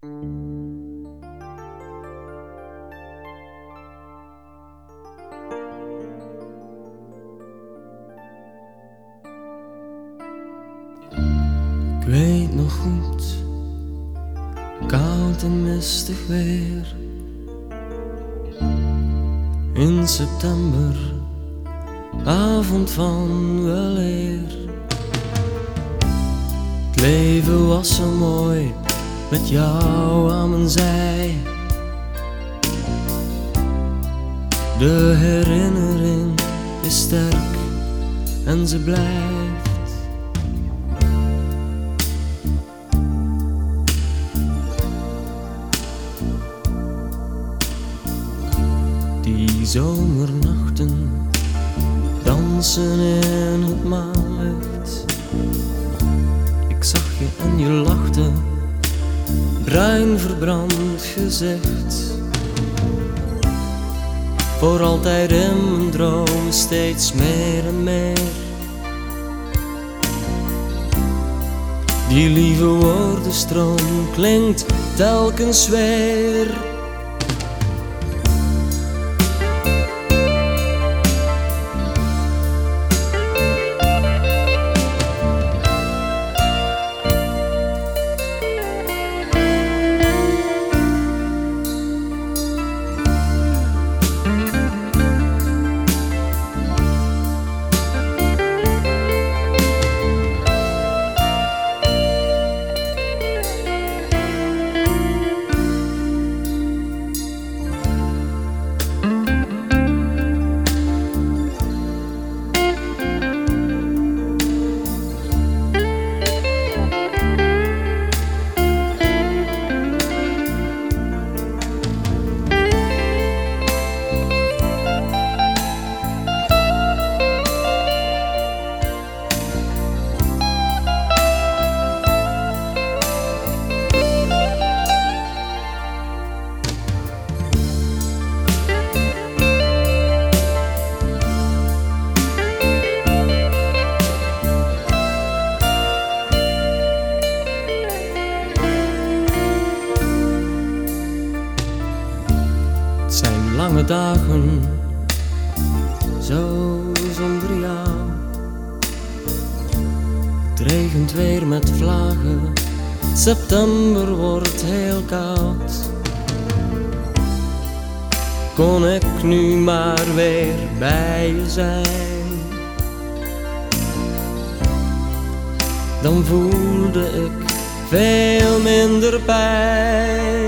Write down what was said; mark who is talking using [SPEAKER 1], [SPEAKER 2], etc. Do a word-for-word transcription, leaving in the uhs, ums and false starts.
[SPEAKER 1] Ik weet nog goed, koud en mistig weer. In september, avond van weleer. Het leven was zo mooi, met jou aan mijn zij. De herinnering is sterk en ze blijft. Die zomernachten dansen in het maanlicht. Ik zag je en je lachte, bruin verbrand gezicht. Voor altijd in mijn droom, steeds meer en meer. Die lieve woordenstroom klinkt telkens weer. Het zijn lange dagen, zo zonder jou. Het regent weer met vlagen, september wordt heel koud. Kon ik nu maar weer bij je zijn, dan voelde ik veel minder pijn.